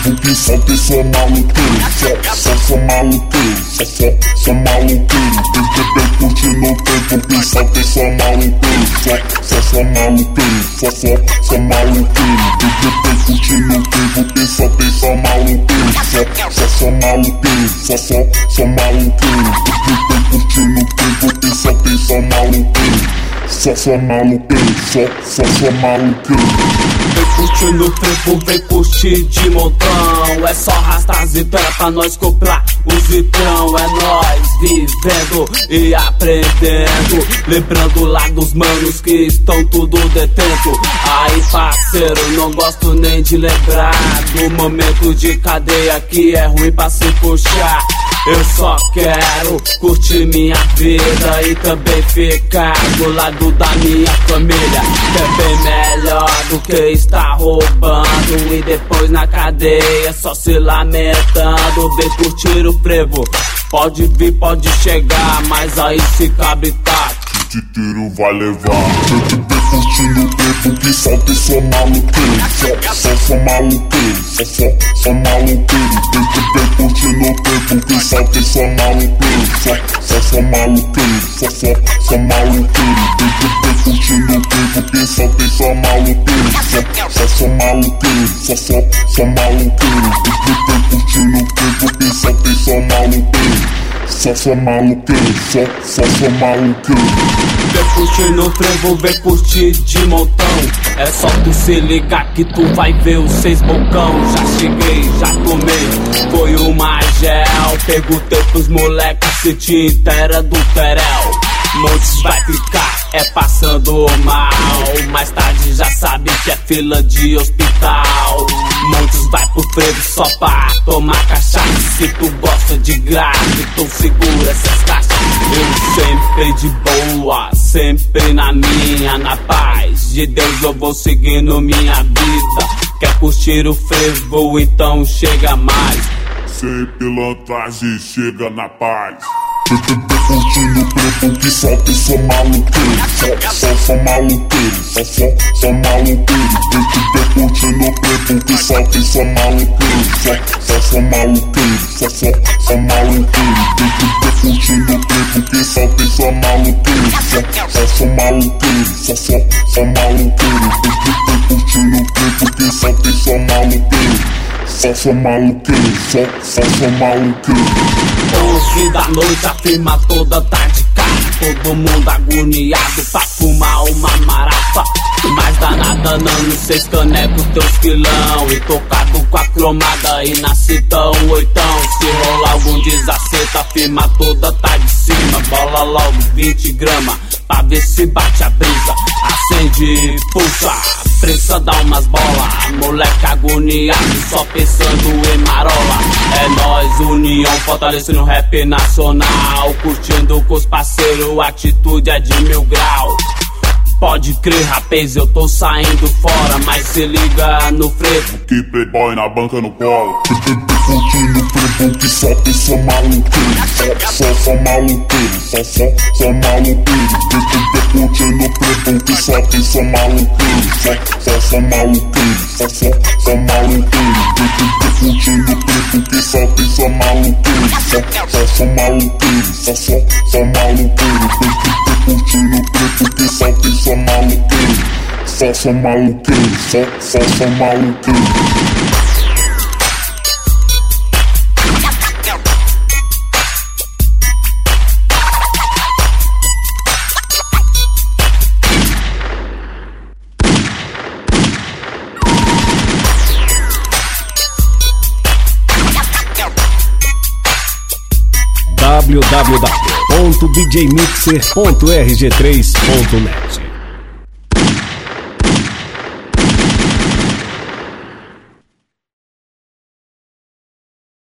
trevo que só tem só maluqueiro. Só maluqueiro, só maluqueiro. Bem curtindo o trevo que só tem só maluqueiro. Só maluqueiro, só maluqueiro. Bem curtindo o trevo que só tem só maluqueiro. Só maluqueiro, só maluqueiro. Bem curtindo o trevo que só tem só maluqueiro. Só maluqueiro, só maluqueiro. Vem curtindo o trevo, vem curtir de montão. É só arrastar as ideias pra nós comprar os litrão. É nós vivendo e aprendendo, lembrando lá dos manos que estão tudo detento. Aí parceiro, não gosto nem de lembrar do momento de cadeia que é ruim pra se puxar. Eu só quero curtir minha vida e também ficar do lado da minha família, que é bem melhor do que estar roubando e depois na cadeia só se lamentando. Vem curtir o frevo, pode vir, pode chegar, mas aí se cabe tá. De tiro vai levar. Vem curtindo o trevo que só tem só maluqueiro. Só maluqueiro, só maluqueiro. Vem curtindo o trevo que só tem só maluqueiro. Só maluqueiro, só maluqueiro. Vem curtindo o trevo que só tem só maluqueiro. Só maluqueiro, só maluqueiro. Vem curtindo o trevo que só tem só maluqueiro. Só maluqueiro, só maluqueiro. Vem curtir no trevo, vem curtir de montão. É só tu se ligar que tu vai ver os 6 bocão. Já cheguei, já tomei, foi uma gel. Perguntei pros moleques se tinta era do Terel. Montes vai ficar, é passando mal. Mais tarde já sabe que é fila de hospital. Montes vai pro frevo só pra tomar cachaça. Se tu gosta de grave, então segura essas caixas. Eu sempre de boa, sempre na minha, na paz de Deus eu vou seguindo minha vida. Quer curtir o frevo, então chega mais. Sem pilantragem, chega na paz. Vem curtindo o trevo que só tem só maluqueiro. Só maluqueiro, só maluqueiro. Vem curtindo o trevo que só tem só maluqueiro. Só maluqueiro, só maluqueiro. Vem curtindo o trevo que só tem só maluqueiro. Só maluqueiro, só maluqueiro. Vem curtindo o trevo que só tem só maluqueiro. Só maluqueiro, só maluqueiro. 11 da noite, a firma toda tá de cara. Todo mundo agoniado pra fumar uma marafa. Mas danada não, 6 canecos, teus quilão. E tocado com a cromada e nasce tão oitão. Se rolar algum desacerto, a firma toda tá de cima. Bola logo 20 gramas, pra ver se bate a brisa. Acende e puxa, prensa dá umas bolas. Moleque agoniado, só pensando em marola. É nós, união, fortalecendo o rap nacional. Curtindo com os parceiros, atitude é de 1000 graus. Pode crer, rapaz, eu tô saindo fora, mas se liga no frevo que playboy na banca no colo. Vem curtindo o trevo que só tem só maluqueiro. Só maluqueiro, só maluqueiro. Vem curtindo o trevo que só tem só maluqueiro. Só maluqueiro, só maluqueiro. Vem curtindo o trevo que só tem só maluqueiro. Só maluqueiro, só maluqueiro. Vem curtindo o trevo que só tem só maluqueiro. Só maluqueiro, só maluqueiro. www.djmixer.rg3.net